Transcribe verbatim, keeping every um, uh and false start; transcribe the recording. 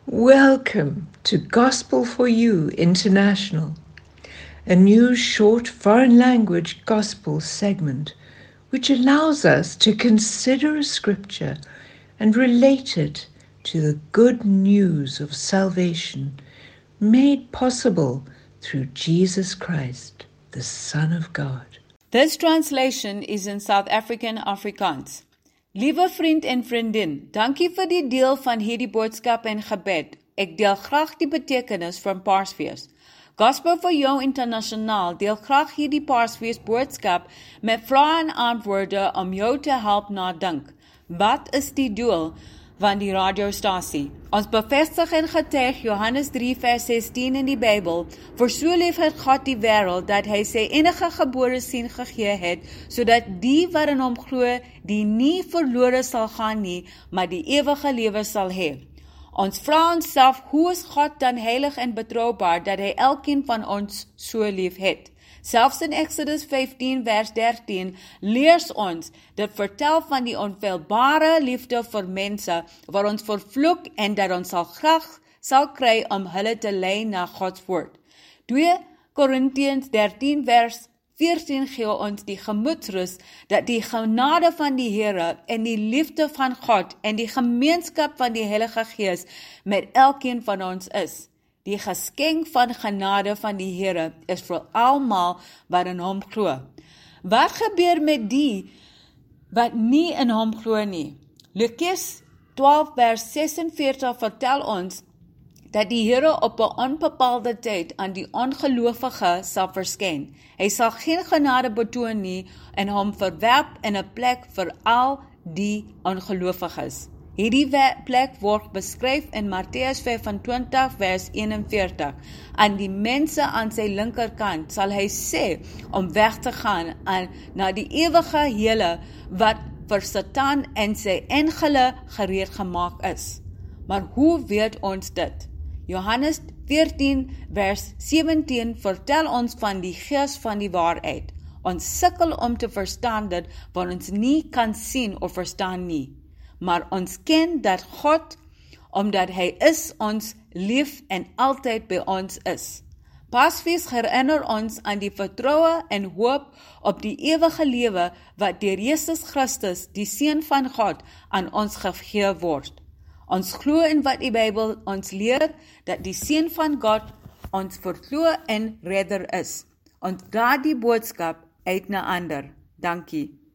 Welcome to Gospel for You International, a new short foreign language gospel segment which allows us to consider a scripture and relate it to the good news of salvation made possible through Jesus Christ, the Son of God. This translation is in South African Afrikaans. Liewe vriend en vriendin, dankie vir die deel van hierdie boodskap en gebed. Ek deel graag die betekenis van Paasfees. Gospel for You Internasionaal deel graag hierdie Paasfees boodskap met vrae en antwoorde om jou te help nadink. Wat is die doel van die radiostasie? Ons bevestig en getuig Johannes drie vers sestien in die Bybel, voor so lief het God die wêreld, dat hy sy enige gebore seun gegee het, sodat die wat in hom glo, die nie verlore sal gaan nie, maar die ewige lewe sal hê. Ons vra onsself, hoe is God dan heilig en betrouwbaar, dat hy elkeen van ons so lief het? Selfs in Exodus vyftien vers dertien leers ons dit vertel van die onfeilbare liefde vir mense, waar ons vervloek en dat ons sal graag sal kry om hulle te lei na Gods woord. twee Korintiërs dertien vers veertien gee ons die gemoedsrus dat die genade van die Here en die liefde van God en die gemeenskap van die Heilige Gees met elkeen van ons is. Die geskenk van genade van die Here is vir almal wat in hom glo. Wat gebeur met die wat nie in hom glo nie? Lukas twaalf vers sesenveertig vertel ons dat die Here op 'n onbepaalde tyd aan die ongelowige sal verskyn. Hy sal geen genade betoon nie en hom verwerp in 'n plek vir al die ongelowiges. Hierdie plek word beskryf in Matteus vyfentwintig vers eenenveertig. Aan die mense aan sy linkerkant sal hy sê om weg te gaan aan, na die ewige hele wat vir Satan en sy engele gereed gemaak is. Maar hoe weet ons dit? Johannes veertien vers sewentien vertel ons van die gees van die waarheid. Ons sukkel om te verstaan dit, wat ons nie kan sien of verstaan nie. Maar ons ken dat God, omdat hy is, ons lief en altyd by ons is. Paasfees herinner ons aan die vertroue en hoop op die ewige lewe wat deur Jesus Christus, die Seun van God, aan ons gegee word. Ons glo in wat die Bybel ons leer, dat die Seun van God ons verloor en redder is. Ons dra die boodskap uit na ander. Dankie.